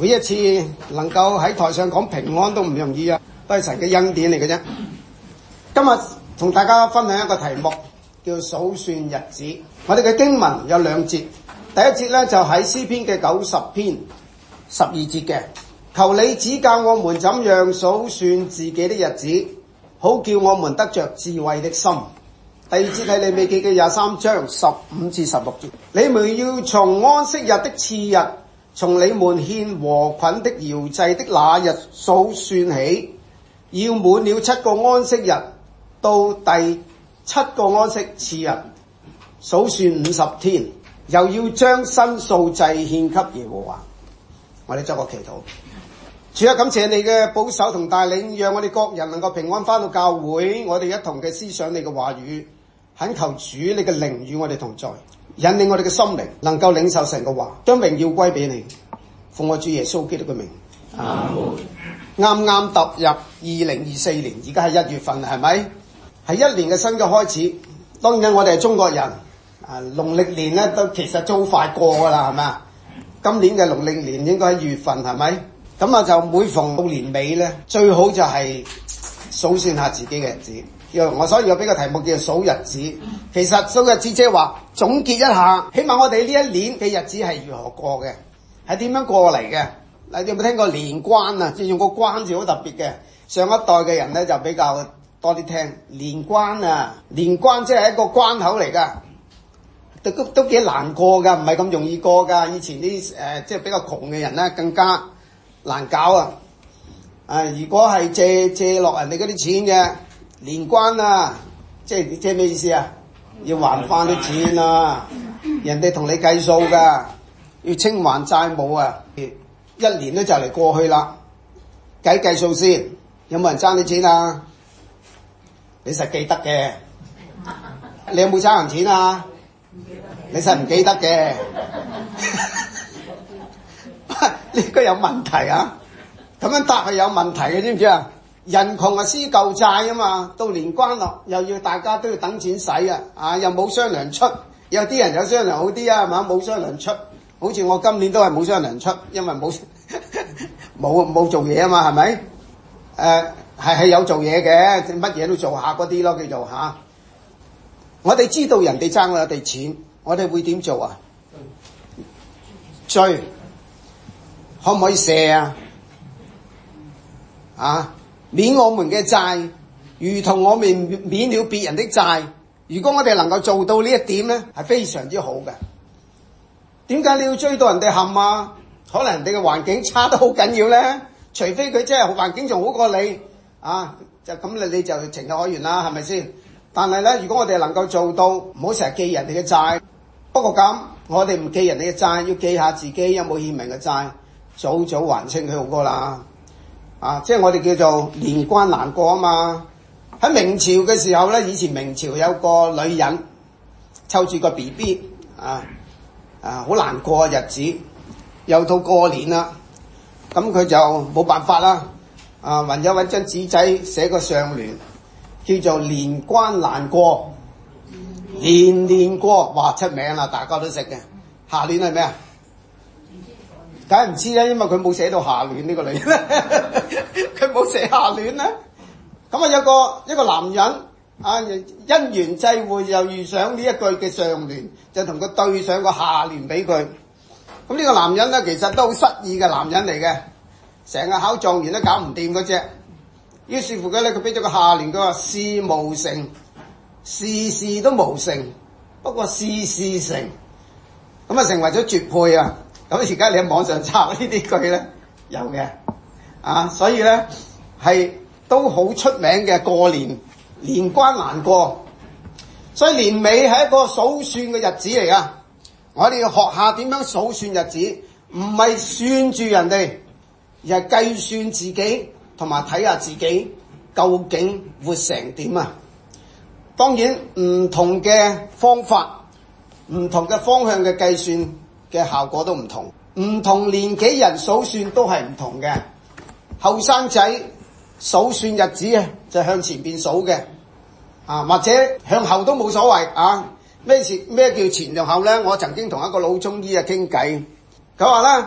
每一次能夠喺台上講平安都唔容易啊，都係神嘅恩典嚟嘅啫。今日同大家分享一個題目，叫數算日子。我哋嘅經文有兩節，第一節咧就喺詩篇嘅90篇12節嘅，求你指教我們怎樣數算自己的日子，好叫我們得着智慧的心。第二節係利未記嘅23章15至16節，你們要從安息日的次日，從你們獻禾捆的搖祭的那日數算起，要滿了7個安息日，到第7個安息次日，數算50天，又要將申訴祭獻給耶和華。我哋作個祈禱。主啊，感謝你嘅保守同帶領，讓我哋各人能夠平安返到教會，我哋一同嘅思想你嘅話語，懇求主你嘅靈與我哋同在，引領我哋嘅心靈能夠領受神嘅話，將榮耀歸俾你，奉我主耶穌基督嘅名。阿門。啱啱踏入2024年，而家係1月份，係咪？係一年嘅新嘅開始。當然我哋係中國人，農曆年咧都其實都好快過㗎啦，係咪啊？今年嘅農曆年應該喺2月份，係咪？咁啊就每逢到年尾咧，最好就係數算下自己嘅日子。所以我俾個題目叫數日子。其實數日子即係話總結一下，起碼我哋呢一年嘅日子係如何過嘅，係點樣過嚟嘅。你有冇聽過年關啊？即係用個關字好特別嘅。上一代嘅人咧就比較多啲聽年關啊，年關即係一個關口嚟㗎，都幾難過㗎，唔係咁容易過㗎。以前啲即係比較窮嘅人咧更加難搞啊！如果係借落人哋嗰啲錢嘅年關啊，即係咩意思啊？要還翻啲錢啊！人哋同你計數㗎，要清還債務啊！一年都就嚟過去啦，計數先，有冇人爭你錢啊？你實記得嘅，你有冇爭人錢啊？你實唔記得嘅，呢個有問題啊！咁樣答係有問題嘅，知唔知啊？人窮啊，撕舊債啊嘛，到年關落又要大家都要等錢使啊！又冇雙糧出，有啲人有雙糧好啲啊，係嘛？冇雙糧出，好似我今年都係冇雙糧出，因為冇做嘢啊嘛，係咪？係有做嘢嘅，乜嘢都做下嗰啲咯，叫做吓。我哋知道人哋爭我哋錢，我哋會點做啊？追，可唔可以射啊？免我們嘅債，如同我們免了別人的債。如果我哋能夠做到呢一點咧，係非常之好嘅。點解你要追到人哋冚啊？可能人哋嘅環境差得好緊要咧，除非佢真係環境仲好過你啊，就咁你就情有可原啦，係咪先？但係咧，如果我哋能夠做到，唔好成日記人哋嘅債。不過咁，我哋唔記人哋嘅債，要記下自己有冇欠人嘅債，早早還清佢好過啦。即係我哋叫做年關難過啊嘛。喺明朝嘅時候咧，以前明朝有個女人湊住個 BB 好難過嘅日子，又到過年啦，咁佢就冇辦法啦，唯有搵張紙仔寫個上聯，叫做年關難過，年年過，哇出名啦，大家都識嘅。下聯係咩啊？梗係唔知啦，因為佢冇寫到下聯呢個女人，佢冇寫下聯啦。咁啊有一個男人因緣際會又遇上呢一句嘅上聯，就同佢對上個下聯俾佢。咁呢個男人咧其實都好失意嘅男人嚟嘅，成日考狀元都搞唔掂嗰隻。於是乎佢俾咗個下聯，佢話事無成，事事都無成，不過事事成。咁啊成為咗絕配啊！咁而家你喺網上查呢啲句咧有嘅所以咧係都好出名嘅。過年年關難過，所以年尾係一個數算嘅日子嚟噶。我哋要學下點樣數算日子，唔係算住人哋，而係計算自己，同埋睇下自己究竟活成點啊！當然唔同嘅方法，唔同嘅方向嘅計算嘅效果都唔同，唔同年紀人數算都係唔同嘅。後生仔數算日子就向前邊數嘅，或者向後都冇所謂啊。咩叫前同後咧？我曾經同一個老中醫傾偈，佢話咧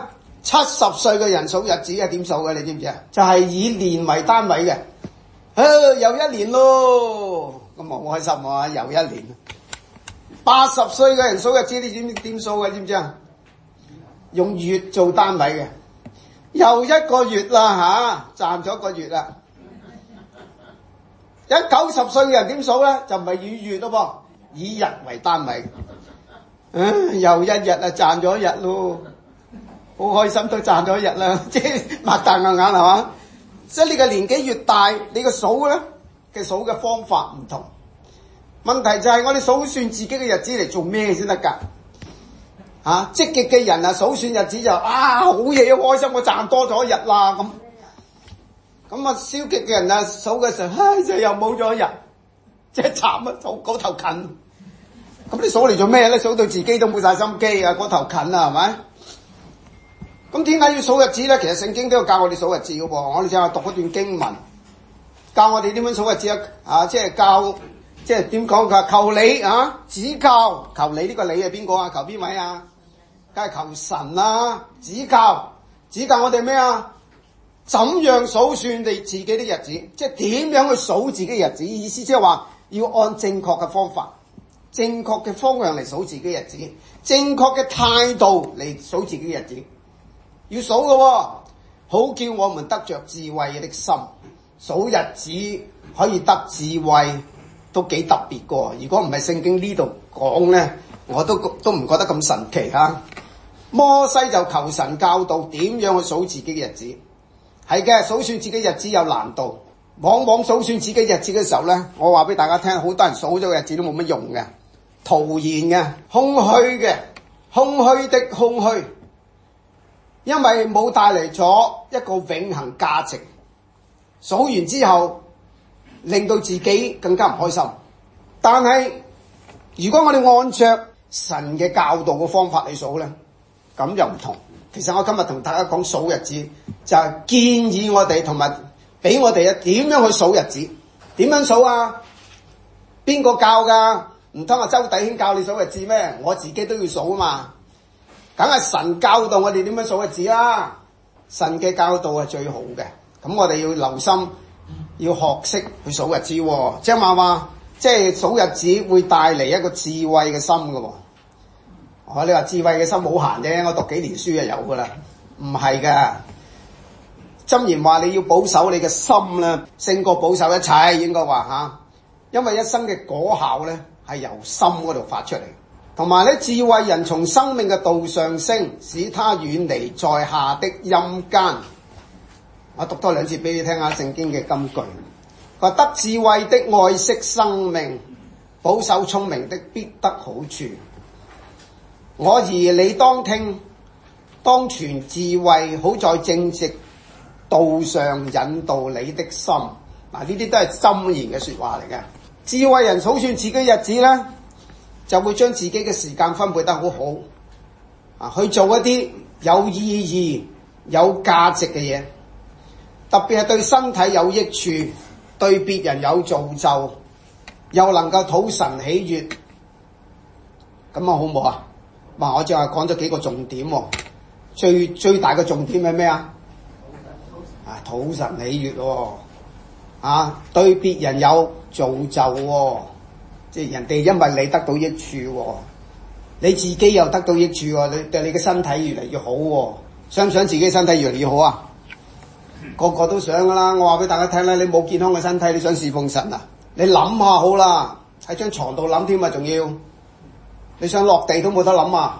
70歲嘅人數日子係點數嘅？你知唔知啊？就係以年為單位嘅。又一年咯，咁好開心啊！又一年。80歲嘅人數日子，你知唔知點數嘅？知唔知啊？用月做單位嘅，又一個月啦賺咗一個月啦。90歲嘅人點數咧？就唔係以月咯噃，以日為單位。又一日賺咗一日咯，好開心都賺咗一日啦，即係擘大眼係嘛？即係你個年紀越大，你個數咧嘅數嘅方法唔同。問題就係我哋數算自己嘅日子嚟做咩先得㗎？積極嘅人數算日子就好嘢，開心我賺多咗一日啦咁。咁消極嘅人數嘅時候，就又冇咗一日，即係慘啊！數嗰頭近，咁你數嚟做咩咧？數到自己都冇晒心機啊！嗰頭近啊，係咪？咁點解要數日子咧？其實聖經都有教我哋數日子嘅喎。我哋正話讀嗰段經文，教我哋點樣數日子即係教，即係點講㗎？求你指教，求你呢個你係邊個啊？求邊位啊？梗係求神啦！指教我哋咩啊？怎樣數算你自己的日子？即係點樣去數自己的日子？意思即係話要按正確嘅方法、正確嘅方向嚟數自己日子，正確嘅態度嚟數自己日子。要數嘅喎，好叫我們得着智慧的心。數日子可以得智慧，都幾特別嘅。如果唔係聖經呢度講咧，我都唔覺得咁神奇嚇。摩西就求神教導點樣去數自己嘅日子。係嘅，數算自己日子有難度。往往數算自己日子嘅時候咧，我話俾大家聽，好多人數咗日子都冇乜用嘅，徒然嘅，空虛嘅，空虛的空虛。因為冇帶嚟咗一個永恆價值，數完之後令到自己更加唔開心。但係如果我哋按着神嘅教導嘅方法嚟數咧，咁又唔同。其實我今日同大家講數日子，就係建議我哋同埋俾我哋點樣去數日子。點樣數啊？邊個教㗎？唔通阿周弟兄教你數日子咩？我自己都要數啊嘛。梗係神教導我哋點樣數日子啦，神嘅教導係最好嘅。咁我哋要留心，要學識去數日子喎。即係話，即係數日子會帶嚟一個智慧嘅心㗎喎。你話智慧嘅心好閒啫，我讀幾年書就有㗎啦。唔係㗎，箴言話你要保守你嘅心啦，勝過保守一切，應該話因為一生嘅果效咧係由心嗰度發出嚟。同埋咧，智慧人從生命嘅道上升，使他遠離在下的陰間。我讀多兩節俾你聽下聖經嘅金句。佢話得智慧的愛惜生命，保守聰明的必得好處。我兒你當聽，當傳智慧，好在正直道上引導你的心。呢啲都係箴言嘅說話嚟嘅。智慧人數算自己日子呢，就會將自己嘅時間分配得好好，去做一啲有意義、有價值嘅嘢，特別係對身體有益處、對別人有造就，又能夠討神喜悅，咁好唔好啊？我淨係講咗幾個重點喎，最大嘅重點係咩啊？討神喜悅喎，對別人有造就喎。即係人哋因為你得到益處喎，你自己又得到益處喎，你對你嘅身體越嚟越好喎，想唔想自己身體越嚟越好啊？個個都想㗎啦！我話俾大家聽咧，你冇健康嘅身體，你想侍奉神啊？你諗下好啦，喺張床度諗添啊，仲要你想落地都冇得諗啊！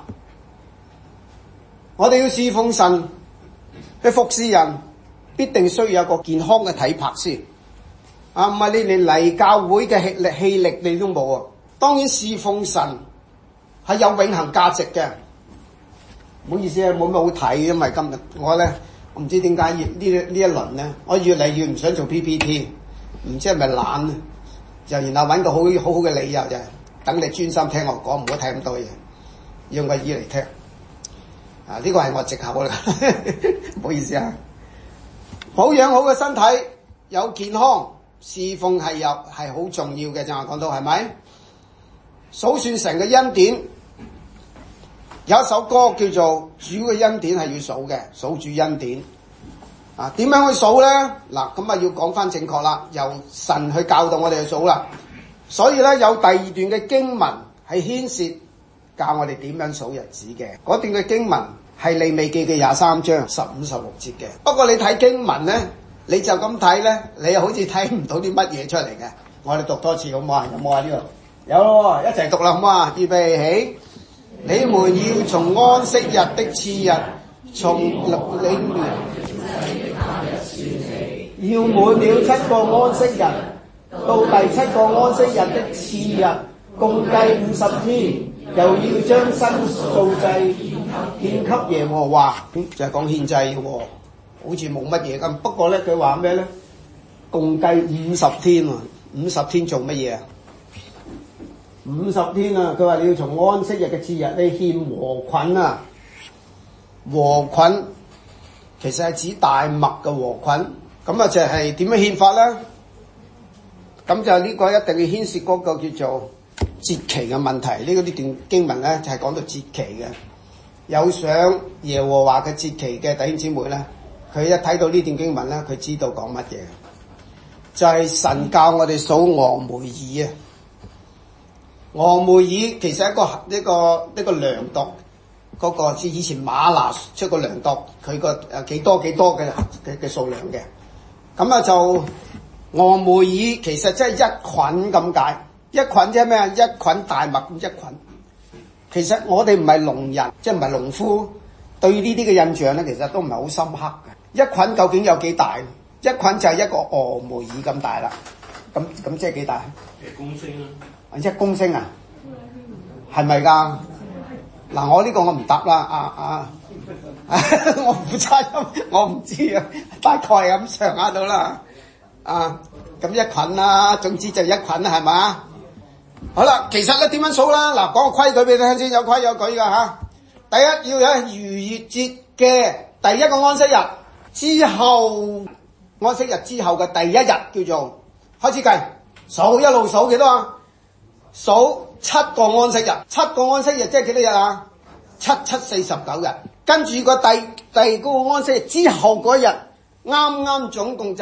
我哋要侍奉神去服侍人，必定需要有個健康嘅體魄先。唔係你連嚟教會嘅氣力你都冇啊！當然侍奉神係有永恆價值嘅。唔好意思啊，冇乜好睇，因為今日我唔知點解呢一輪咧，我越嚟越唔想做 PPT， 唔知係咪懶，就然後揾個好好嘅理由就係等你專心聽我講，唔好睇咁多嘢，用個耳嚟聽。呢個係我藉口啦，唔好意思啊。保養好嘅身體，有健康。侍奉係好重要嘅，正話講到係咪？數算神嘅恩典， 有一首歌叫做主嘅恩典係要數嘅，數主恩典。點樣去數咧？嗱，咁啊要講翻正確啦，由神去教導我哋去數啦。所以咧有第二段嘅經文係牽涉教我哋點樣數日子嘅。嗰段嘅經文係利未記嘅23章15、16節嘅。不過你睇經文咧，你就咁睇咧，你好似睇唔到啲乜嘢出嚟嘅。我哋讀多次好唔好啊？有冇啊？呢度有咯，一齊讀啦好唔好啊？預備起，你們要從安息日的次日，從歷年要滿了7個安息日，到第7個安息日的次日，共計50天，又要將新素祭獻給耶和華。就係講獻祭喎，好似冇乜嘢咁。不過咧，佢話咩咧？共計50天喎，50天做乜嘢啊？50天啊！佢話你要從安息日嘅次日，你獻禾捆啊！禾捆其實係指大麥嘅禾捆。咁啊，就係點樣獻法咧？咁就呢個一定要牽涉嗰個叫做節期嘅問題。呢段經文咧就係講到節期嘅。有上耶和華嘅節期嘅弟兄姊妹咧，佢一睇到呢段經文咧，佢知道講乜嘢。就係神教我哋數俄梅爾啊！俄梅爾其實係一個量度嗰個，似以前馬拿出個量度佢個幾多嘅數量嘅。咁啊就俄梅爾其實即係一捆咁解，一捆即係咩啊？一捆大麥咁一捆。其實我哋唔係農人，即係唔係農夫，對呢啲嘅印象咧，其實都唔係好深刻嘅。一捆究竟有幾大？一捆就係一個俄梅爾咁大啦。咁即係幾大？ 公升啊 ！1公升啊？係咪㗎？嗱，我呢個我唔答啦，我唔負責任，我唔知啊，大概咁上下到啦。咁一捆啦，總之就一捆啦，係嘛？好啦，其實咧點樣數啦？嗱，講個規矩俾你聽先，有規有矩㗎嚇。第一要有逾越節嘅第一個安息日之後，安息日之後嘅第一日叫做開始計數，一路數幾多啊？數7個安息日，7個安息日即係幾多日啊？7、7、49日。跟住個第二個安息日之後嗰日，啱總共就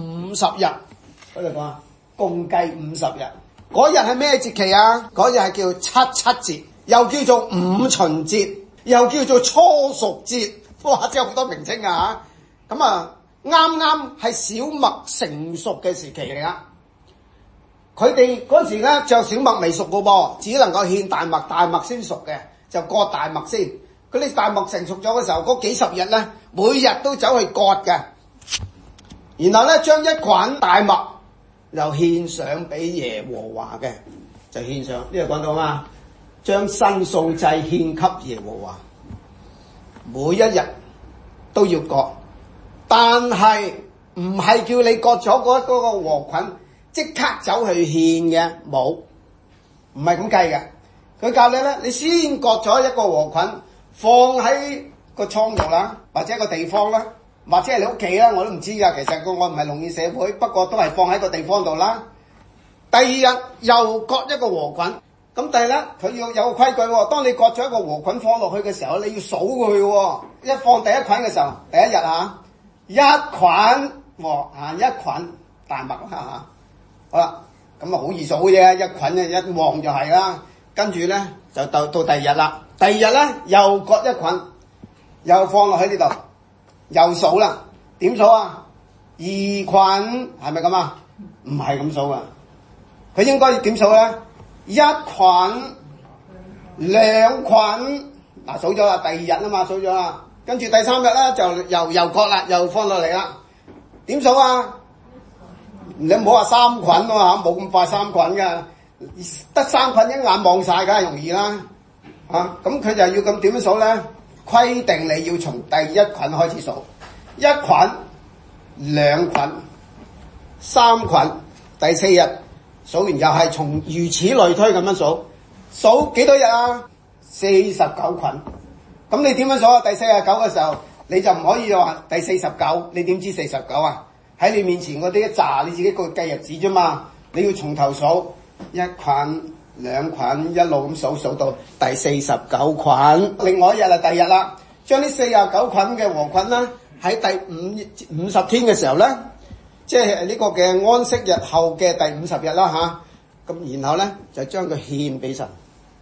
50日。嗰度講啊，共計50日。嗰日係咩節期啊？嗰日係叫七節，又叫做五旬節，又叫做初熟節。哇，真係好多名稱啊！咁啊，啱係小麥成熟嘅時期嚟噶。佢哋嗰時咧就小麥未熟噶噃，只能夠獻大麥，大麥先熟嘅就割大麥先。佢哋大麥成熟咗嘅時候，嗰幾十日咧，每日都走去割嘅，然後咧將一捆大麥又獻上俾耶和華嘅，就獻上呢度講到嘛，將新素祭獻給耶和華，每一日都要割，但係唔係叫你割咗嗰個禾捆即刻走去獻嘅，冇，唔係咁計嘅。佢教你咧，你先割咗一個禾捆，放喺個倉度啦，或者一個地方啦，或者係你屋企啦，我都唔知噶。其實我唔係農業社會，不過都係放喺個地方度啦。第二日又割一個禾捆，咁但係咧佢要有個規矩喎。當你割咗一個禾捆放落去嘅時候，你要數佢喎。一放第一捆嘅時候，第一日一捆一捆大麥啦。好啦，咁啊好易數嘅啫，一捆一旺就係啦。跟住咧就到第二日啦，第二日咧又割一捆，又放落喺呢度，又數啦。點數啊？2捆係咪咁啊？唔係咁數啊，佢應該點數咧？1捆、2捆，嗱數咗啦，第二日啊嘛數咗啦，跟住第3日咧就又割啦，又放落嚟啦。點數啊？你唔好話3捆喎，冇咁快3捆㗎，得3捆一眼望晒，梗係容易啦。咁佢就要咁點樣數咧？規定你要從第1捆開始數，1捆、2捆、3捆，第4日數完又係從如此類推咁樣數，數幾多日啊？49捆。咁你點樣數啊？第49嘅時候，你就唔可以話第49，你點知49啊？喺你面前嗰啲一紮，你自己個計日子啫嘛。你要從頭數，1捆、 兩捆，一路咁數到第49捆。另外一日係第二日啦，將呢49捆嘅禾捆啦，喺第50天嘅時候咧，即係呢個嘅安息日後嘅第50日啦嚇。咁然後咧就將佢獻俾神，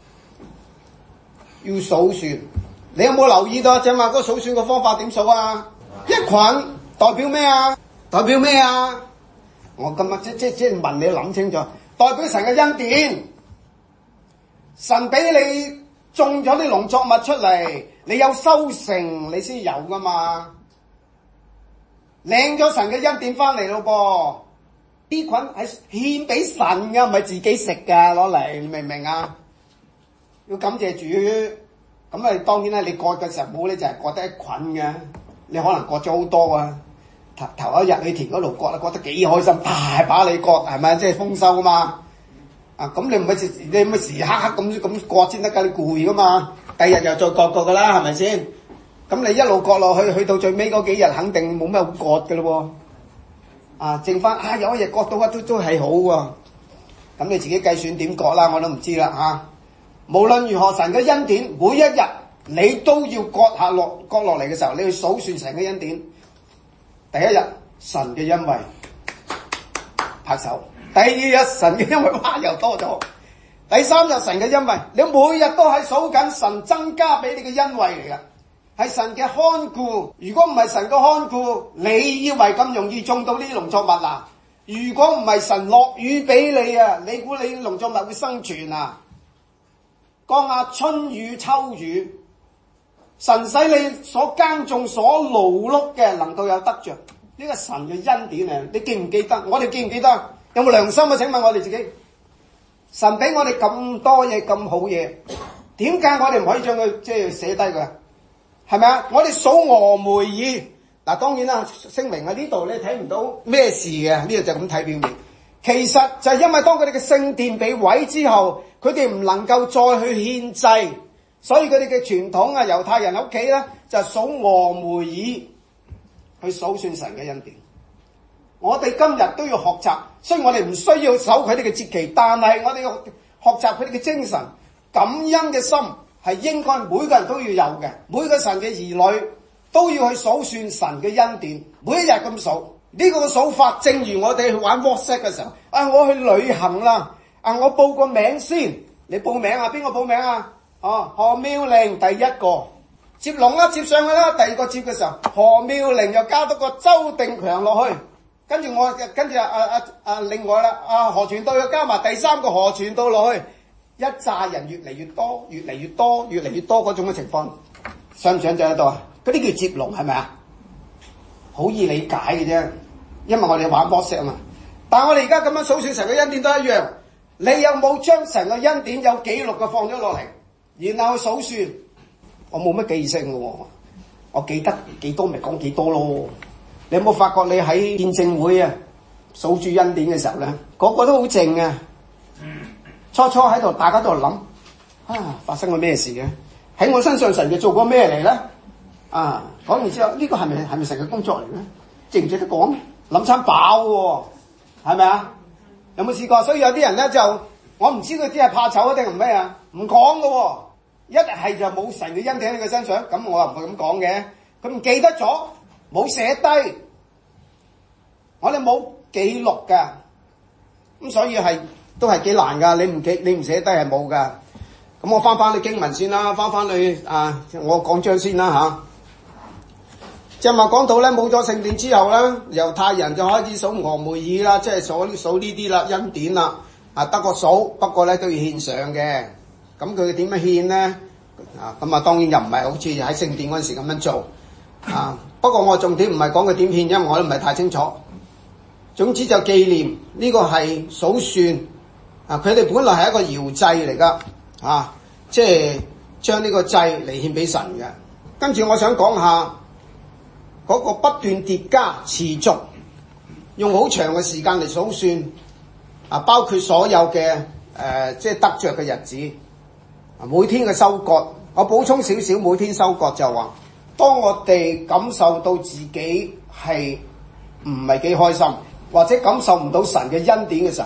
要數算。你有冇留意到正話嗰個數算嘅方法點數啊？一捆代表咩啊？代表咩啊？我今日即係問你諗清楚，代表神嘅恩典。神俾你種咗啲農作物出嚟，你有收成你先有噶嘛？領咗神嘅恩典翻嚟咯噃。呢捆係獻俾神噶，唔係自己食噶，攞嚟，你明唔明啊？要感謝主。咁啊，當然啦，你割嘅時候冇咧，就係割得一捆嘅，你可能割咗好多啊。頭一日你田嗰度割啦，割得幾開心，大把你割，係咪？即係豐收啊嘛。咁你唔係時刻刻咁割先得㗎，你攰噶嘛。第二日又再割過㗎啦，係咪先？咁你一路割落去，去到最尾嗰幾日，肯定冇咩好割㗎咯喎。剩翻有一日割到都係好喎。咁你自己計算點割啦，我都唔知啦嚇。無論如何，神嘅恩典每一日你都要割落嚟嘅時候，你要數算神嘅恩典。第一日神嘅恩惠，拍手。第二日神嘅恩惠，哇又多咗。第三日神嘅恩惠，你每日都係數緊神增加俾你嘅恩惠嚟㗎，係神嘅看顧。如果唔係神嘅看顧，你以為咁容易種到呢啲農作物啊？如果唔係神落雨俾你啊，你估你農作物會生存啊？降下春雨秋雨，神使你所耕種所勞碌嘅能夠有得着，呢個神嘅恩典啊！你記唔記得？我哋記唔記得？有冇良心啊？請問我哋自己，神俾我哋咁多嘢咁好嘢，點解我哋唔可以將佢即係寫低佢？係咪啊？我哋數俄梅爾嗱，當然啦，聲明喺呢度你睇唔到咩事嘅，呢度就咁睇表面。其實就係因為當佢哋嘅聖殿被毀之後，佢哋唔能夠再去獻祭，所以佢哋嘅傳統啊，猶太人喺屋企咧就數俄梅爾去數算神嘅恩典。我哋今日都要學習，雖然我哋唔需要守佢哋嘅節期，但係我哋要學習佢哋嘅精神，感恩嘅心係應該每個人都要有嘅。每個神嘅兒女都要去數算神嘅恩典，每一日咁數。呢個嘅數法，正如我哋去玩 WhatsApp 嘅時候，我去旅行啦，我報個名先，你報名啊？邊個報名啊？何妙玲第一個接龍啦，接上去啦。第二個接嘅時候，何妙玲又加多個周定強落去，跟住另外啦，何傳道又加埋第三個何傳道落去，一紮人越嚟越多，越嚟越多，越嚟越多嗰種嘅情況，想唔想象得到啊？嗰啲叫接龍係咪啊？好易理解嘅啫，因為我哋玩 WhatsApp 啊嘛。但係我哋而家咁樣數算神嘅恩典都一樣，你有冇將神嘅恩典有記錄嘅放咗落嚟，然後去數算？我冇乜記性嘅喎，我記得幾多咪講幾多咯。你有冇發覺你喺見證會啊數住恩典嘅時候咧，個個都好靜啊。初初喺度，大家都喺度諗發生咗咩事嘅？喺我身上神就做過咩嚟咧？講完之後，呢個係咪神嘅工作嚟咧？值唔值得講？諗餐飽喎，係咪啊？有冇試過？所以有啲人咧就，我唔知佢只係怕醜定係咩啊？唔講㗎喎，一係就冇神嘅恩典喺佢身上，咁我又唔會咁講嘅。佢唔記得咗，冇寫低，我哋冇記錄㗎，咁所以都係幾難㗎。你唔寫低係冇㗎。咁我翻去經文先啦，翻去我講章先啦嚇。即係話講到咧，冇咗聖殿之後咧，猶太人就開始數俄梅爾啦，即係數呢啲啦，恩典啦，得個數，不過咧都要獻上嘅。咁佢點樣獻咧？咁當然又唔係好似喺聖殿嗰陣時咁樣做。不過我重點唔係講佢點獻，因為我都唔係太清楚。總之就紀念呢個係數算。佢哋本來係一個搖祭嚟㗎，即係將呢個祭嚟獻俾神嘅。跟住我想講下。嗰個不斷疊加持續，用好長嘅時間嚟數算，包括所有嘅即係得着嘅日子，每天嘅收割。我補充少少，每天收割就話，當我哋感受到自己係唔係幾開心，或者感受唔到神嘅恩典嘅時候，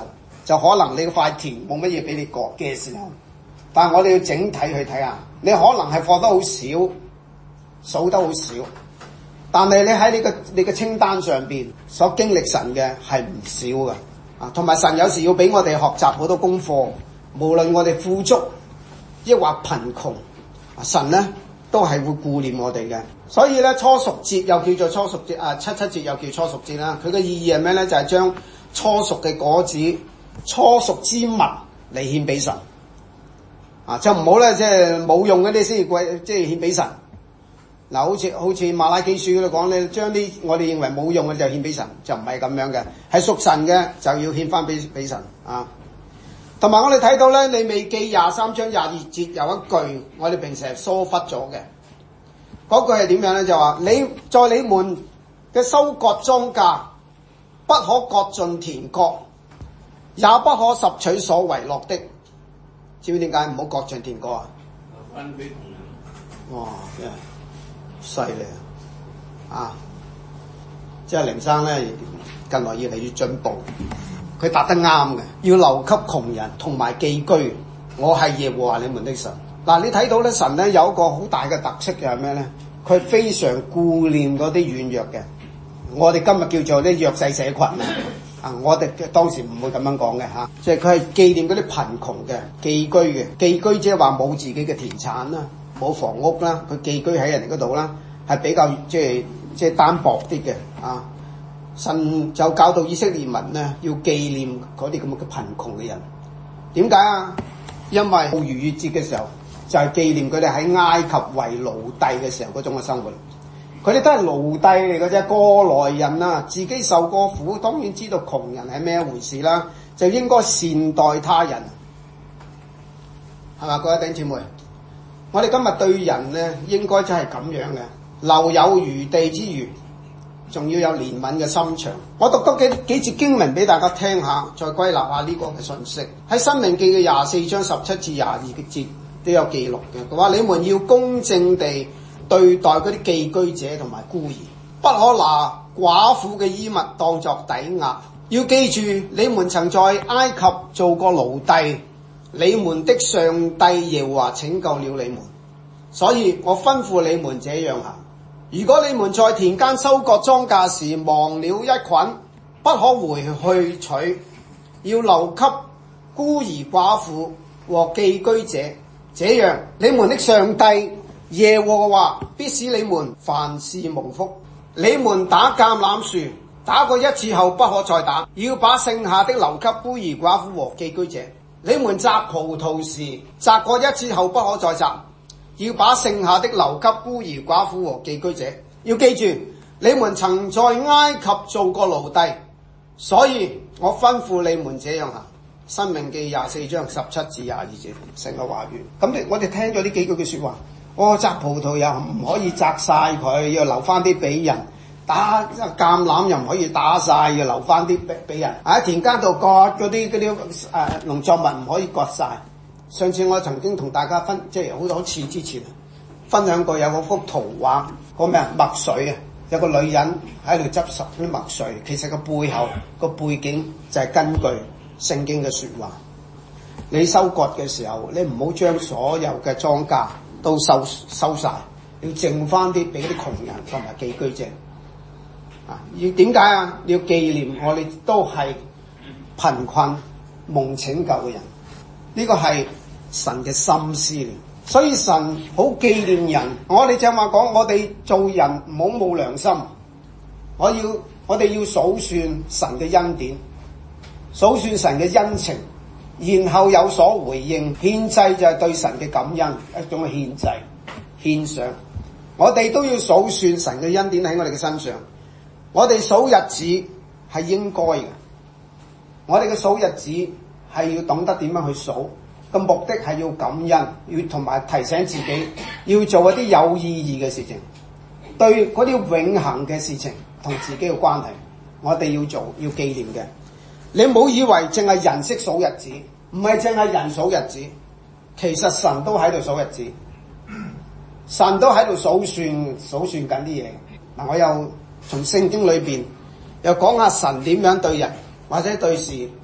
就可能你塊田冇乜嘢俾你割嘅時候，但係我哋要整體去睇下，你可能係放得好少，數得好少，但係你喺你嘅清單上邊所經歷神嘅係唔少嘅啊，同埋神有時要俾我哋學習好多功課，無論我哋富足抑或貧窮，神咧都係會顧念我哋嘅。所以咧初熟節又叫做初熟節啊，七節又叫初熟節啦。佢嘅意義係咩咧？就係將初熟嘅果子、初熟之物嚟獻俾神啊，就唔好咧即係冇用嗰啲先至貴，即係獻俾神。嗱，好似馬拉基書嗰度講咧，將啲我哋認為冇用嘅就獻俾神，就唔係咁樣嘅，係屬神嘅就要獻翻俾神啊。同埋我哋睇到咧，利未記23章22節有一句我哋平時係疏忽咗嘅，嗰句係點樣咧？就話你在你們嘅收割莊稼，不可割盡田角，也不可拾取所遺落的。知唔知點解唔好割盡田角啊？ 分俾窮人。 哇！真係犀利啊！即係凌生咧，近來越嚟越進步。佢答得啱嘅，要留給窮人同埋寄居。我係耶和華你們的神。嗱，你睇到咧，神咧有一個好大嘅特色嘅係咩咧？佢非常顧念嗰啲軟弱嘅。我哋今日叫做啲弱勢社群啊！我哋當時唔會咁樣講嘅嚇，即係佢係紀念嗰啲貧窮嘅寄居嘅。寄居即係話冇自己嘅田產啦，冇房屋啦，佢寄居喺人哋嗰度啦，係比較即係單薄啲嘅啊。神就教導以色列民咧，要紀念嗰啲咁嘅貧窮嘅人。點解啊？因為到逾越節嘅時候，就係紀念佢哋喺埃及為奴隸嘅時候嗰種嘅生活。佢哋都係奴隸嚟嘅啫，過來人啊，自己受過苦，當然知道窮人係咩一回事啦，就應該善待他人，係嘛？各位弟兄姊妹，我哋今日對人咧，應該真係咁樣嘅，留有餘地之餘，仲要有憐憫嘅心腸。我讀多幾節經文俾大家聽下，再歸納下呢個嘅信息。喺申命記嘅24章17至22嘅節都有記錄嘅。佢話你們要公正地對待嗰啲寄居者同埋孤兒，不可拿寡婦嘅衣物當作抵押。要記住，你們曾在埃及做過奴隸，你們的上帝耶和華拯救了你們，所以我吩咐你們這樣行。如果你們在田間收割莊稼時忘了一捆，不可回去取，要留給孤兒寡婦和寄居者，這樣你們的上帝耶和華必使你們凡事蒙福。你們打橄欖樹，打過一次後不可再打，要把剩下的留給孤兒寡婦和寄居者。你們摘葡萄時，摘過一次後不可再摘，要把剩下的留給孤兒寡婦和寄居者。要記住，你們曾在埃及做過奴隸，所以我吩咐你們這樣行。申命記24章17至22節成個話語。咁我哋聽咗呢幾句嘅說話，摘葡萄又唔可以摘晒佢，要留翻啲俾人；打橄欖又唔可以打晒，要留翻啲俾人。喺田間度割嗰啲農作物唔可以割晒。上次我曾經同大家即係好多次之前分享過有嗰幅圖畫，個咩麥穗啊，有個女人喺度執拾啲麥穗，其實個背後個背景就係根據聖經嘅說話。你收割嘅時候，你唔好將所有嘅莊稼都收晒，要剩翻啲俾啲窮人同埋寄居者。要點解啊？要紀念我哋都係貧困蒙拯救嘅人，呢個係神嘅心思嚟。所以神好紀念人。我哋正話講，我哋做人唔好冇良心。我哋要數算神嘅恩典，數算神嘅恩情，然後有所回應。獻祭就係對神嘅感恩，一種嘅獻祭獻上。我哋都要數算神嘅恩典喺我哋嘅身上。我哋數日子係應該嘅，我哋嘅數日子係要懂得點樣去數，個目的係要感恩，要同埋提醒自己要做一啲有意義嘅事情，對嗰啲永恆嘅事情同自己嘅關係，我哋要做，要紀念嘅。你唔好以為淨係人識數日子，唔係淨係人數日子，其實神都喺度數日子，神都喺度數算緊啲嘢。嗱，我又從聖經裏邊又講下神點樣對人或者對事，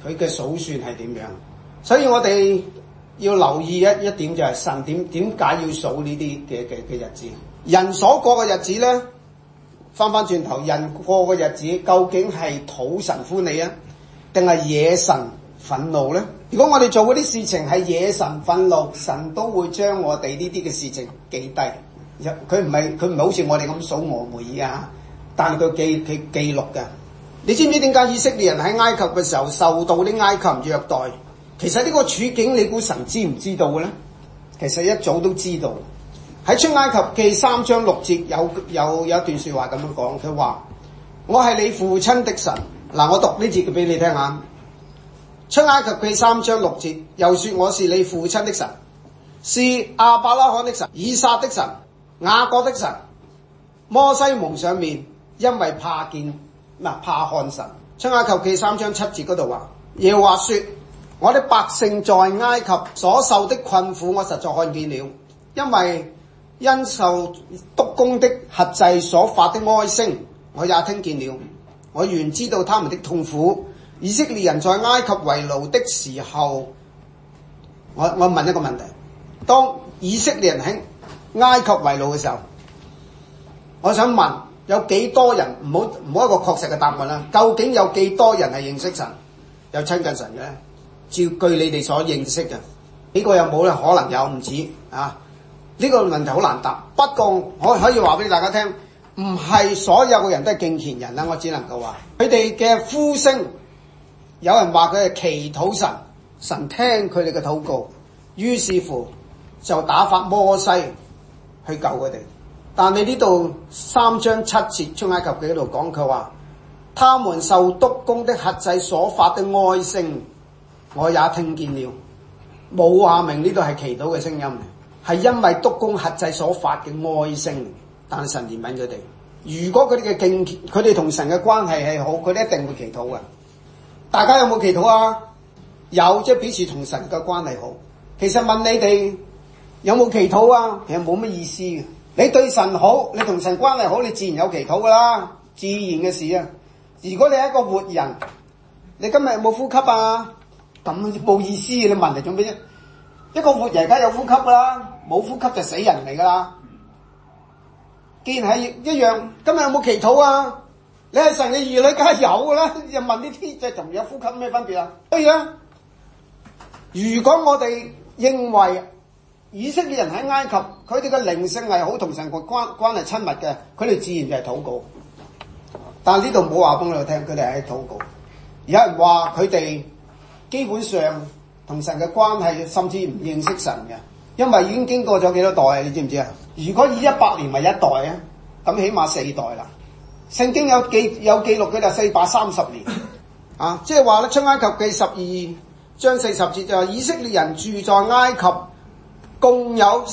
佢嘅數算係點樣。所以我哋要留意一點，就係神點解要數呢啲嘅日子。人所過嘅日子咧，翻轉頭，人過嘅日子究竟係討神歡喜啊，定係惹神憤怒咧？如果我哋做嗰啲事情係惹神憤怒，神都會將我哋呢啲嘅事情記低。佢唔係好似我哋咁數俄梅爾啊，但係佢記錄嘅。你知唔知點解以色列人喺埃及嘅時候受到啲埃及人虐待？其實呢個處境你估神知唔知道嘅咧？其實一早都知道。喺出埃及記3章6節有一段說話咁樣講，佢話：我係你父親的神。嗱，我讀呢節俾你聽下。出埃及記3章6節又說：我是你父親的神，是亞伯拉罕的神、以撒的神、雅各的神。摩西蒙上面，因為怕看神。出埃及記3章7節嗰度話：耶和華說，我的百姓在埃及所受的困苦，我實在看見了，因受督工的轄制所發的哀聲，我也聽見了。我原知道他們的痛苦。以色列人在埃及為奴的時候，我問一個問題：當以色列人喺埃及為奴嘅時候，我想問有幾多人，唔好一個確實嘅答案啦，究竟有幾多人係認識神、有親近神嘅咧？照據你哋所認識嘅，呢個有冇咧？可能有，唔止啊。呢個問題好難答。不過我可以話俾大家聽，唔係所有嘅人都係敬虔人啦。我只能夠話佢哋嘅呼聲，有人話佢係祈禱神，神聽佢哋嘅禱告，於是乎就打發摩西去救佢哋。但係呢度3章7節出埃及記嗰度講，佢話他們受督工的轄制所發的哀聲，我也聽見了。冇話明呢度係祈禱嘅聲音，係因為督工轄制所發嘅哀聲。但係神憐憫佢哋，如果佢哋嘅敬虔，佢哋同神嘅關係係好，佢哋一定會祈禱嘅。大家有冇祈禱啊？有，即係表示同神嘅關係好。其實問你哋有冇祈禱啊？其實冇乜意思嘅。你對神好，你同神關係好，你自然有祈禱噶啦，自然嘅事啊。如果你係一個活人，你今日有冇呼吸啊？咁冇意思嘅，你問嚟做咩啫？一個活人梗係有呼吸噶啦，冇呼吸就死人嚟噶啦。既然係一樣，今日有冇祈禱啊？你係神嘅兒女，梗係有噶啦。又問呢啲，即係同有呼吸咩分別啊？係啊。如果我哋認為以色列人喺埃及，佢哋嘅靈性係好，同神個關係親密嘅，佢哋自然就係禱告。但係呢度冇話俾我哋聽，佢哋係禱告。有人話佢哋基本上同神嘅關係，甚至唔認識神嘅，因為已經經過咗幾多代啊？你知唔知啊？如果以100年為一代啊，咁起碼4代啦。聖經有記錄佢哋430年啊，即係話咧，出埃及記12章40節就話以色列人住在埃及共有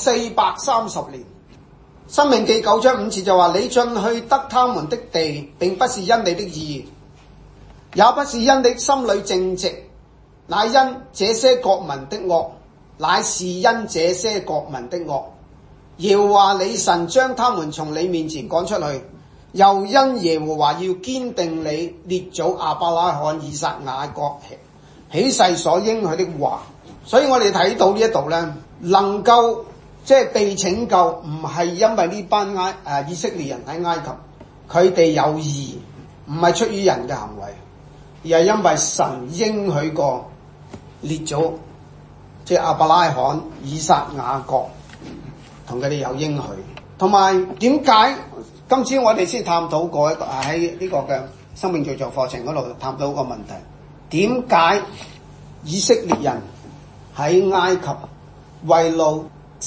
430年。申命記9章5節就話，你進去得他們的地，並不是因你的義，也不是因你心裏正直，乃因這些國民的惡，乃是因這些國民的惡。耶和華你神將他們從你面前趕出去，又因耶和華要堅定你列祖亞伯拉罕、以撒、雅各起誓所應許的話。所以我哋睇到呢一度咧，能夠即係被拯救，唔係因為呢班以色列人喺埃及佢哋有義，唔係出於人嘅行為，而係因為神應許過列祖，即係亞伯拉罕、以撒、雅各同佢哋有應許。同埋點解今次我哋先探討過一個喺呢個嘅生命造就課程嗰度探討個問題，點解以色列人喺埃及為奴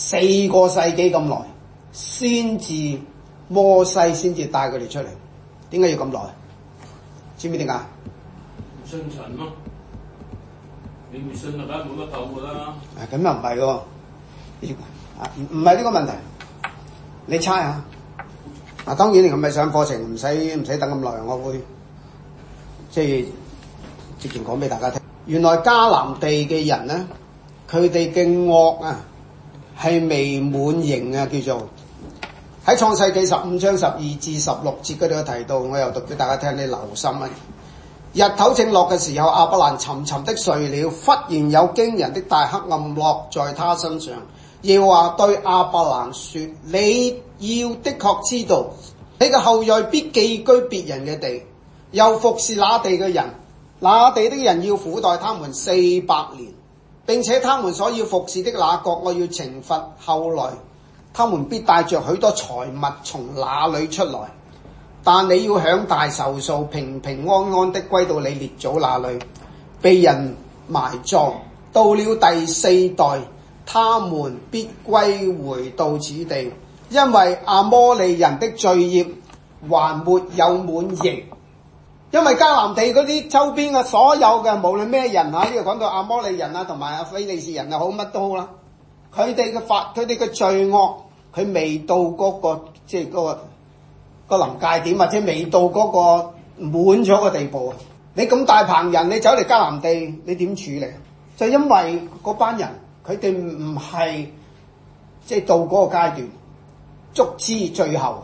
4個世紀咁耐，先至摩西先至帶佢哋出嚟？點解要咁耐？知唔知點解？ 唔信神咯，你唔信就梗係冇得救噶啦。 咁又唔係喎，唔係呢個問題，你猜下。當然你唔係上課程，唔使等咁耐，我會即係直情講俾大家聽。原來迦南地嘅人咧，佢哋嘅惡啊係未滿盈啊，叫做喺創世記15章12至16節嗰度有提到，我又讀俾大家聽，你留心啊。 日頭正落嘅時候，亞伯蘭沉沉的睡了，忽然有驚人的大黑暗落在他身上。耶和華對亞伯蘭說：你要的確知道，你嘅後裔必寄居別人嘅地，又服侍那地嘅人，那地的人要苦待他們400年，並且他們所要服侍的那國，我要懲罰。後來他們必帶着許多財物從那裏出來，但你要享大壽數，平平安安的歸到你列祖那裏，被人埋葬。到了第4代，他們必歸回到此地，因為亞摩利人的罪孽還沒有滿盈。因為迦南地嗰啲周邊嘅所有嘅無論咩人啊，呢個講到亞摩利人啊同埋非利士人啊好乜都好啦，佢哋嘅罪惡佢未到嗰個即係嗰個臨界點，或者未到嗰個滿咗個地步。你咁大棚人，你走嚟迦南地，你點處理？就因為嗰班人佢哋唔係即係到嗰個階段，足之最後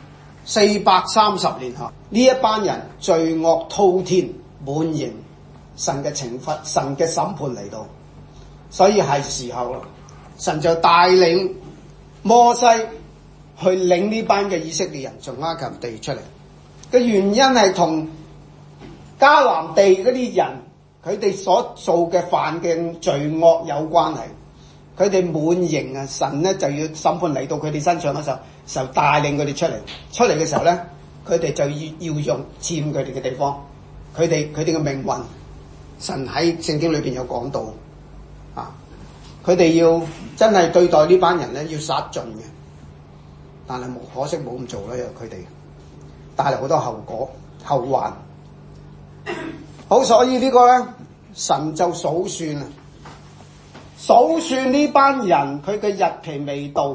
430年後，呢一班人罪惡滔天滿盈，神嘅懲罰、神嘅審判嚟到，所以係時候啦。神就帶領摩西去領呢班嘅以色列人從埃及地出嚟嘅原因係同迦南地嗰啲人佢哋所做嘅犯嘅罪惡有關係。佢哋滿盈啊，神咧就要審判嚟到佢哋身上嘅時候，就帶領佢哋出嚟嘅時候咧，佢哋就要用佔佢哋嘅地方，佢哋嘅命運，神喺聖經裏邊有講到啊，佢哋要真係對待呢班人咧要殺盡嘅，但係可惜冇咁做啦，因為佢哋帶嚟好多後患。好，所以呢個咧，神就數算啊。數算呢班人佢嘅日期未到，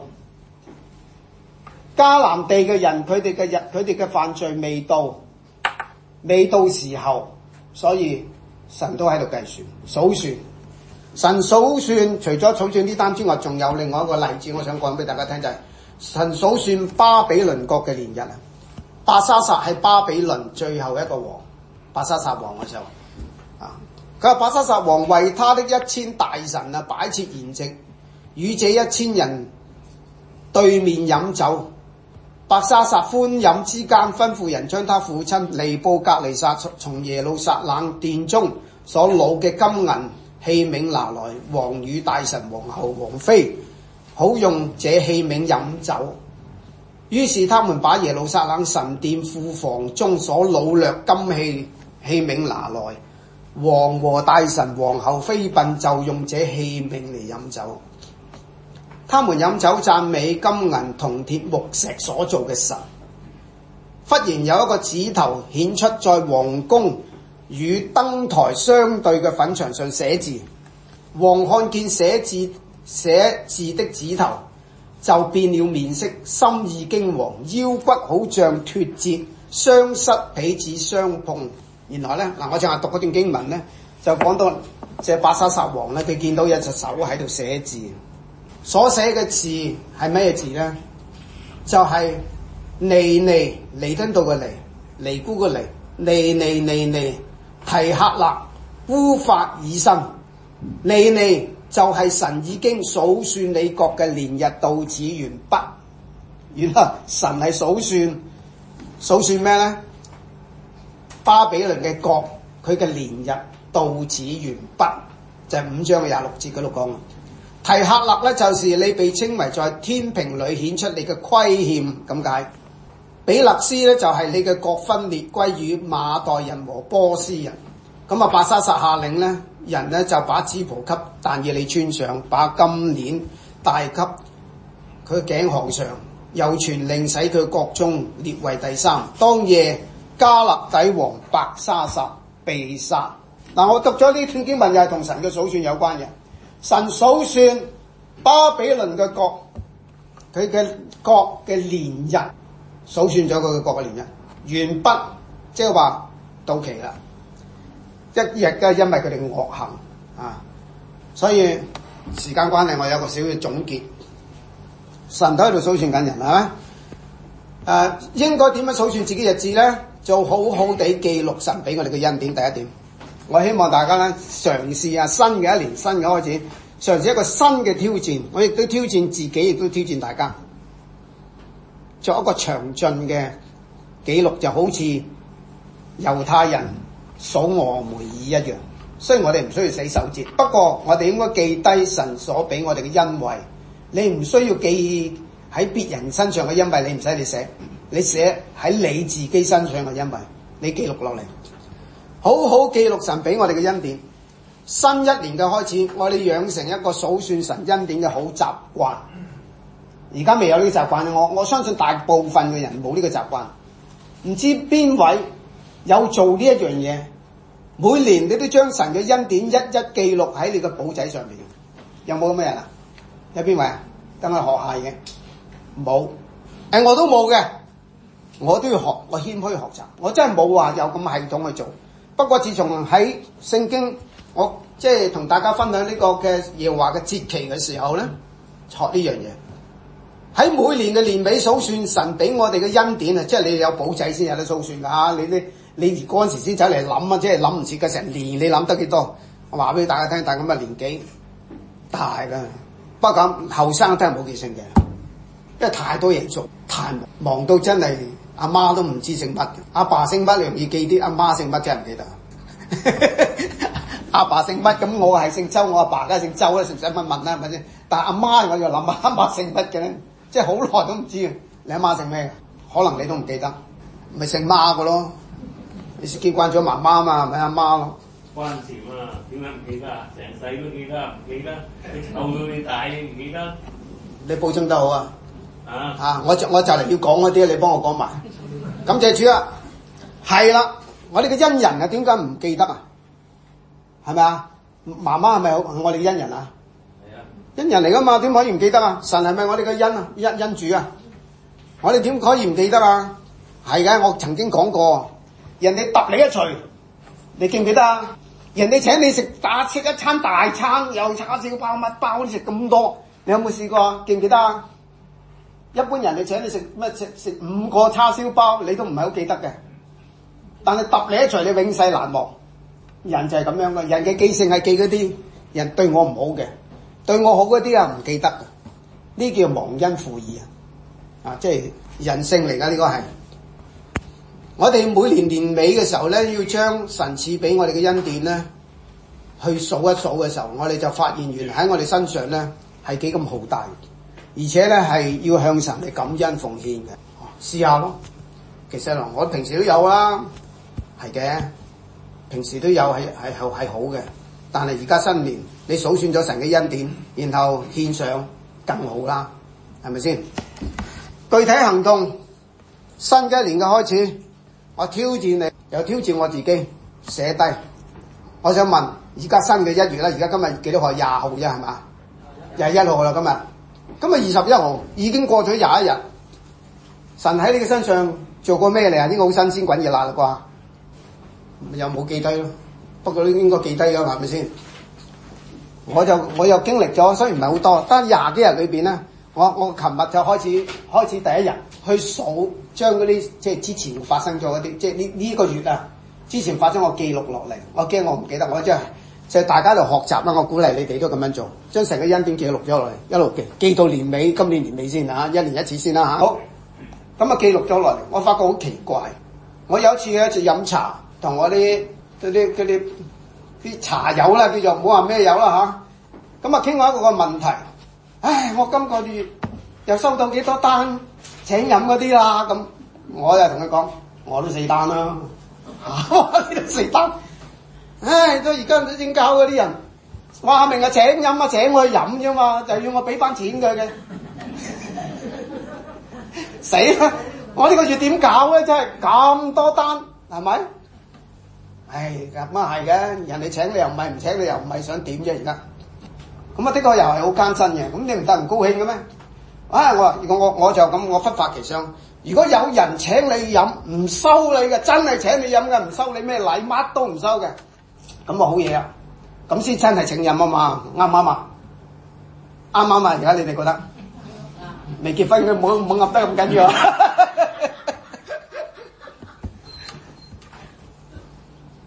迦南地嘅人佢哋嘅犯罪未到時候，所以神都喺度計算數算。神數算除咗數算呢單之外，仲有另外一個例子，我想講俾大家聽，就係神數算巴比倫國嘅年日啊。伯沙撒係巴比倫最後一個王，伯沙撒王嘅時候啊。佢話伯沙撒王為他的1000大臣啊擺設筵席，與這1000人對面飲酒。伯沙撒歡飲之間，吩咐人將他父親尼布甲尼撒從耶路撒冷殿中所擄嘅金銀器皿拿來，王與大臣、皇后、王妃好用這器皿飲酒。於是他們把耶路撒冷神殿庫房中所擄掠金器皿拿來，王和大臣、皇后妃嬪就用這器皿嚟飲酒。他們飲酒讚美金銀銅鐵木石所做嘅神。忽然有一個指頭顯出在王宮與燈台相對嘅粉牆上寫字。王看見寫字的指頭，就變了面色，心意驚惶，腰骨好像脫節，雙膝彼此相碰。原來咧，我正話讀嗰段經文咧，就講到這伯沙撒王咧，佢見到有隻手喺度寫字，所寫嘅字係咩字咧？就係彌敦道嘅尼姑嘅尼提克勒烏法珥新。尼就係神已經數算你國嘅年日到此完畢。原來神係數算咩咧？巴比倫嘅國佢嘅年日到此完畢，就係5章嘅26節嗰度講。提克勒咧，就是你被稱為在天平裏顯出你嘅虧欠咁解。比勒斯咧，就係你嘅國分裂歸於馬代人和波斯人。咁啊，伯沙撒下令咧，人咧就把紫袍給但以理穿上，把金鏈戴給佢頸項上，又傳令使佢國中列為第3。當夜加勒底王伯沙撒被殺。我讀咗呢段經文又係同神嘅數算有關嘅。神數算巴比倫嘅國，佢嘅國嘅年日，數算咗佢嘅國嘅年日完畢，即係話到期啦。一日嘅，因為佢哋惡行啊，所以時間關係，我有個小嘅總結。神都喺度數算緊人係咪？應該點樣數算自己日子咧？ 做好好地記錄神俾我哋嘅恩典。第一點，我希望大家咧嘗試下新嘅一年，新嘅開始，嘗試一個新嘅挑戰。我亦都挑戰自己，亦都挑戰大家，作一個詳盡嘅記錄，就好似猶太人數俄梅爾一樣。雖然我哋唔需要死守節，不過我哋應該記低神所俾我哋嘅恩惠。你唔需要記喺別人身上嘅恩惠，你唔使你寫，你寫喺你自己身上嘅恩惠，你記錄落嚟，好好記錄神俾我哋嘅恩典。新一年嘅開始，我哋養成一個數算神恩典嘅好習慣。而家未有呢個習慣，我相信大部分嘅人冇呢個習慣。唔知邊位有做呢一樣嘢？每年你都將神嘅恩典一一記錄喺你個簿仔上面，有冇咁嘅人啊？有邊位啊？等我學下嘅，冇。我都冇嘅，我都要學，我謙虛學習。我真係冇話有咁系統去做。不過自從喺聖經，我即係同大家分享呢個嘅耶和華嘅節期嘅時候咧，學呢樣嘢。喺每年嘅年尾數算神俾我哋嘅恩典啊，即係你有簿仔先有得數算㗎。你嗰陣時先走嚟諗啊，即係諗唔切嘅成年，你諗得幾多？我話俾大家聽，但係咁嘅年紀大啦。不過咁後生真係冇記性嘅，因為太多嘢做，太忙到真係阿媽都唔知姓乜，阿爸姓乜容易記啲，阿媽姓乜真係唔記得。阿爸姓乜咁，我係姓周，我阿爸梗係姓周啦，使唔使問啦？係咪先？但係阿媽我就諗阿媽姓乜嘅咧，即係好耐都唔知。你阿媽姓咩？可能你都唔記得，咪姓媽嘅咯。你記慣咗媽媽嘛，咪阿媽咯。 關事嘛？點解唔記得啊？成世都記得，唔記得？你湊到你大，你唔記得？ 你補充得好啊！我就嚟要講嗰啲，你幫我講埋。感謝主啊！係啦，我哋嘅恩人啊，點解唔記得啊？係咪啊？媽媽係咪我哋嘅恩人啊？係啊，恩人嚟噶嘛？點可以唔記得啊？神係咪我哋嘅恩啊？恩主啊？我哋點可以唔記得啊？係嘅，我曾經講過，人哋揼你一錘，你記唔記得啊？人哋請你食一餐大餐，又叉燒包乜包都食咁多，你有冇試過啊？記唔記得啊？一般人哋請你食5個叉燒包，你都唔係好記得嘅。但係揼你一錘，你永世難忘。人就係咁樣嘅，人嘅記性係記嗰啲人對我唔好嘅，對我好嗰啲啊唔記得嘅。呢叫忘恩負義啊！即係人性嚟㗎，呢個係。我哋每年年尾嘅時候咧，要將神賜俾我哋嘅恩典咧，去數一數嘅時候，我哋就發現原來喺我哋身上咧係幾咁浩大，而且咧係要向神嚟感恩奉獻嘅。試下咯，其實我平時都有啦，係嘅，平時都有係好嘅，但係而家新年你數算咗神嘅恩典，然後獻上更好啦，係咪先？具體行動，新嘅一年嘅開始。我挑戰你，又挑戰我自己，寫低。我想問，而家新嘅1月啦，而家今日幾多號？20號啫，係嘛？21號啦，今日21號，已經過咗21日。神喺你嘅身上做過咩嚟啊？應該好新鮮滾熱辣啦啩？又冇記低咯，不過都應該記低㗎，係咪先？我又經歷咗，雖然唔係好多，但係20幾日裏邊咧，我琴日就開始第一日去數。將嗰啲即係之前發生咗嗰啲，即係呢個月啊，之前發生我記錄落嚟，我驚我唔記得，我即係大家喺度學習啦，我鼓勵你哋都咁樣做，將成個恩典記錄咗落嚟，一路記到年尾，今年年尾先嚇，一年一次先啦嚇。好，咁啊記錄咗落嚟，我發覺好奇怪，我有一次咧就飲茶，同我啲茶友啦，叫做唔好話咩友啦嚇，咁啊傾過一個問題，唉，我今個月又收到幾多單請飲嗰啲啦，咁我就同佢講，我都4單啦，呢度4單，唉，都而家都點搞嗰啲人，話明係請飲啊，請我去飲啫嘛，就要我俾翻錢佢嘅，死啦！我呢個月點搞咧？真係咁多單，係咪？唉，咁啊係嘅，人哋請你又唔係，唔請你又唔係，想點啫而家？咁啊的確又係好艱辛嘅，咁你唔得人高興嘅咩？啊！我就咁，我忽發奇想。如果有人請你飲，唔收你嘅，真係請你飲嘅，唔收你咩禮，乜都唔收嘅，咁啊好嘢啊！咁先真係請飲啊嘛，啱唔啱啊？啱唔啱啊？而家你哋覺得？未結婚嘅冇噏得咁緊要啊！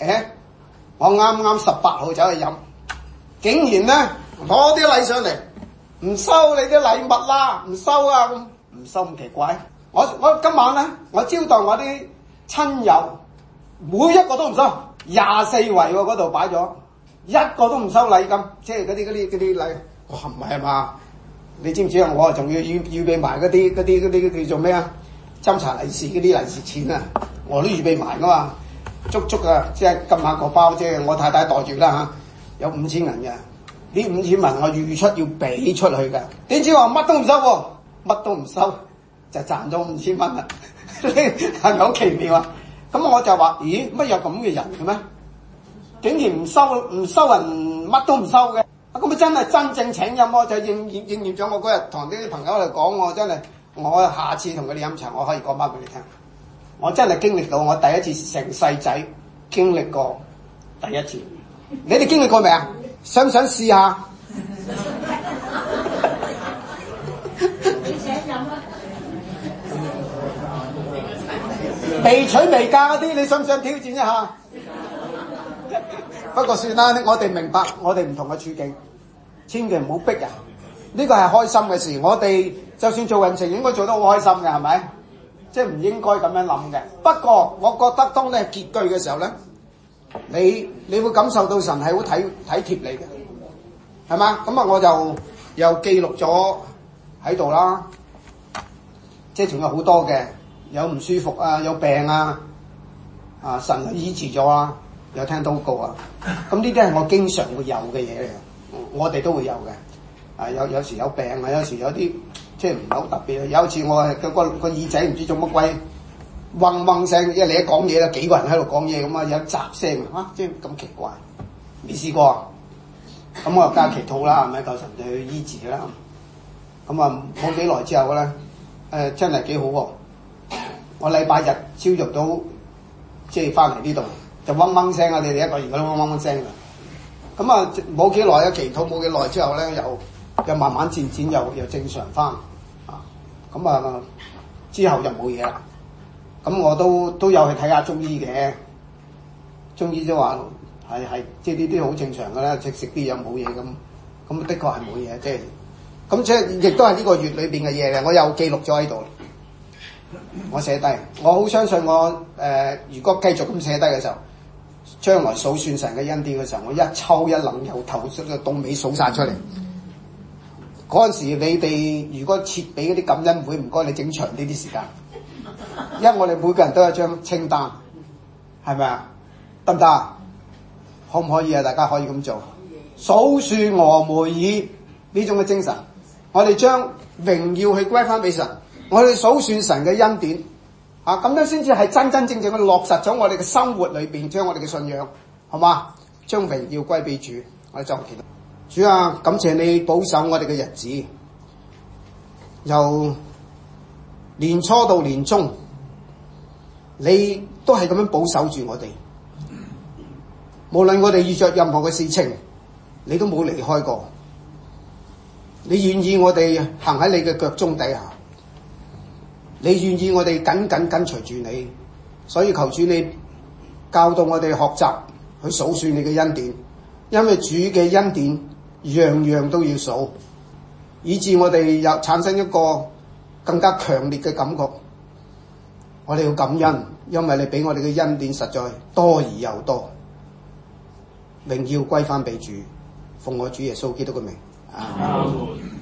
我啱啱18號走去飲，竟然咧攞啲禮上嚟，唔收你啲禮物啦，唔收啊咁，唔收咁奇怪。我今晚咧，我招待我啲親友，每一個都唔收，24圍嗰度擺咗，一個都唔收禮金，即係嗰啲禮。我唔係嘛？你知唔知啊？我仲要預備埋嗰啲叫做咩啊？斟茶利是嗰啲利是錢啊，我都預備埋噶嘛，足啊！即係撳下個包，即係我太太袋住啦嚇，有5000銀嘅，呢5000銀我預出要俾出去嘅。點知話乜都唔收喎，乜都唔收就賺咗5000蚊啦，係咪好奇妙啊？咁我就話：咦，乜有咁嘅人嘅咩？竟然唔收人乜都唔收嘅，咁咪真係真正請飲喎，就應驗咗我嗰日同啲朋友嚟講，我真係。我下次同佢哋飲茶，我可以講翻俾你聽。我真係經歷到我第一次成世仔經歷過第一次。你哋經歷過未啊？想唔想試下？未娶未嫁嗰啲，你想唔想挑戰一下？不過算啦，我哋明白我哋唔同嘅處境，千祈唔好逼人。呢個係開心嘅事，我哋就算做運程應該做得好開心嘅，係咪？即係唔應該咁樣諗嘅。不過我覺得當你係結句嘅時候咧，你會感受到神係好體貼你嘅，係嘛？咁啊，我就又記錄咗喺度啦。即係仲有好多嘅，有唔舒服啊，有病啊，神醫治咗啊，有聽禱告啊。咁呢啲係我經常會有嘅嘢嚟嘅，我哋都會有嘅。有時有病啊，有時有啲即係唔係好特別。有一次我係個耳仔唔知做乜鬼，嗡嗡聲，因為你一講嘢啦，幾個人喺度講嘢咁啊，有雜聲啊，即係咁奇怪，未試過啊。咁我又加祈禱啦，係咪求神去醫治啦？咁啊冇幾耐之後咧，真係幾好喎。我禮拜日朝早到即係翻嚟呢度就嗡嗡聲啊！你哋一個而家都嗡嗡聲㗎。咁啊冇幾耐啊，祈禱冇幾耐之後咧又慢慢漸漸又正常翻啊！咁啊之後就冇嘢啦。咁我都有去睇下中醫嘅，中醫都話係即係呢啲好正常嘅啦，食啲嘢冇嘢咁的確係冇嘢，即係咁即係亦都係呢個月裏邊嘅嘢嘅，我又記錄咗喺度，我寫低，我好相信我如果繼續咁寫低嘅時候，將來數算神嘅恩典嘅時候，我一抽一掕由頭到尾數晒出嚟。嗰陣時你哋如果設俾嗰啲感恩會，唔該你整長呢啲時間，因為我哋每個人都有張清單，係咪啊？得唔得啊？可唔可以啊？大家可以咁做，數算俄梅爾呢種嘅精神，我哋將榮耀去歸翻俾神，我哋數算神嘅恩典啊，咁樣先至係真真正正嘅落實咗我哋嘅生活裏邊，將我哋嘅信仰，好嘛？將榮耀歸俾主，我哋就祈禱。主啊，感謝你保守我哋嘅日子，由年初到年終，你都係咁樣保守住我哋。無論我哋遇着任何嘅事情，你都冇離開過。你願意我哋行喺你嘅腳蹤底下，你願意我哋緊緊跟隨住你，所以求主你教導我哋學習去數算你嘅恩典，因為主嘅恩典樣樣都要數，以致我哋又產生一個更加強烈嘅感覺。我哋要感恩，因為你俾我哋嘅恩典實在多而又多。榮耀歸翻俾主，奉我主耶穌基督嘅名。阿門。